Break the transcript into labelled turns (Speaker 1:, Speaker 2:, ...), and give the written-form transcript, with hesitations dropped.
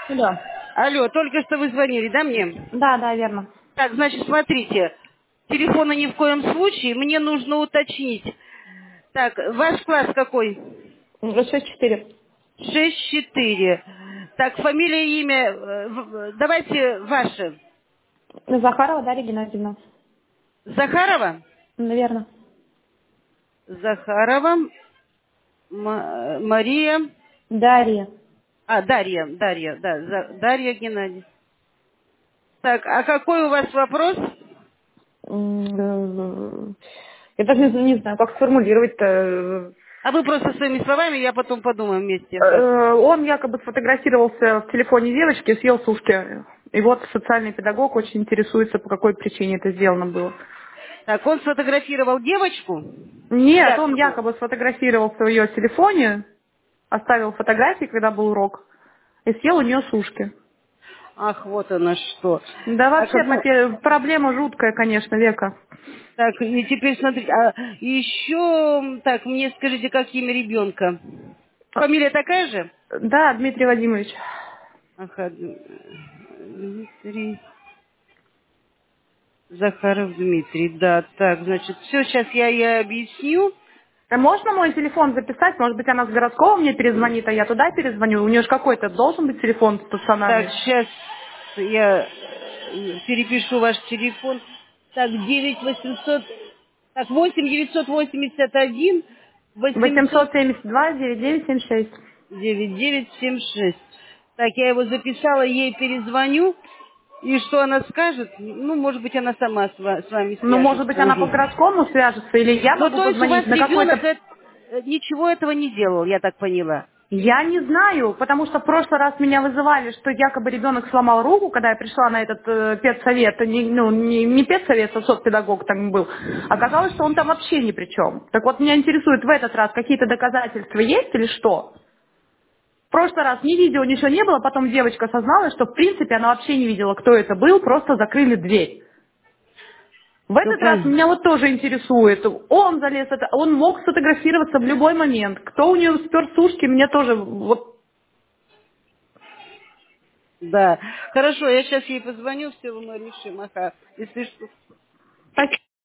Speaker 1: Да.
Speaker 2: Алло, только что вы звонили, да, мне?
Speaker 1: Да, да, верно.
Speaker 2: Так, значит, смотрите. Телефона ни в коем случае. Мне нужно уточнить. Так, ваш класс какой?
Speaker 1: 6-4.
Speaker 2: 6-4. Так, фамилия, имя. Давайте ваше.
Speaker 1: Захарова Дарья Геннадьевна.
Speaker 2: Захарова?
Speaker 1: Наверно.
Speaker 2: Захарова. Мария.
Speaker 1: Дарья.
Speaker 2: Дарья, да, Дарья Геннадьевна. Так, а какой у вас вопрос?
Speaker 1: Я даже не знаю, как сформулировать-то.
Speaker 2: А вы просто своими словами, я потом подумаю вместе.
Speaker 1: Он якобы сфотографировался в телефоне девочки и съел сушки. И вот социальный педагог очень интересуется, по какой причине это сделано было.
Speaker 2: Так, он сфотографировал девочку?
Speaker 1: Нет, он
Speaker 2: Якобы.
Speaker 1: якобы сфотографировался в ее телефоне, оставил фотографии, когда был урок, и съел у нее сушки.
Speaker 2: Ах, вот оно что.
Speaker 1: Да
Speaker 2: Так,
Speaker 1: вообще
Speaker 2: ну,
Speaker 1: проблема жуткая, конечно, Века.
Speaker 2: так, и теперь смотрите, а еще, так, мне скажите, как имя ребенка? Фамилия такая же?
Speaker 1: Да, Дмитрий Вадимович.
Speaker 2: Ага, Дмитрий Захаров Дмитрий, да, так, значит, все, сейчас я ей объясню.
Speaker 1: А можно мой телефон записать? Может быть, она с городского мне перезвонит, а я туда перезвоню? У нее же какой-то должен быть телефон
Speaker 2: Так,
Speaker 1: стационарный.
Speaker 2: сейчас я перепишу ваш телефон. Так, 9800, так, 8981 800
Speaker 1: 872-9976.
Speaker 2: 9976. Так, я его записала, ей перезвоню. И что она скажет? Ну, может быть, она сама с вами
Speaker 1: Ну, может быть,
Speaker 2: свяжется
Speaker 1: она по
Speaker 2: уже.
Speaker 1: городскому свяжется, или я
Speaker 2: Ну,
Speaker 1: могу
Speaker 2: то есть у вас
Speaker 1: позвонить на
Speaker 2: ребенок
Speaker 1: какой-то...
Speaker 2: ничего этого не делал, я так поняла.
Speaker 1: Я не знаю, потому что в прошлый раз меня вызывали, что якобы ребенок сломал руку, когда я пришла на этот педсовет, не педсовет, а соцпедагог там был. Оказалось, что он там вообще ни при чем. Так вот, меня интересует в этот раз, какие-то доказательства есть или что? В прошлый раз ни видео, ничего не было, потом девочка созналась, что в принципе она вообще не видела, кто это был, просто закрыли дверь. В
Speaker 2: Ну,
Speaker 1: этот раз
Speaker 2: понятно.
Speaker 1: меня вот тоже интересует. Он залез, он мог сфотографироваться в любой момент. Кто у нее спер сушки, мне тоже вот...
Speaker 2: Да. Хорошо, я сейчас ей позвоню, все мы решим. Ага. Если что.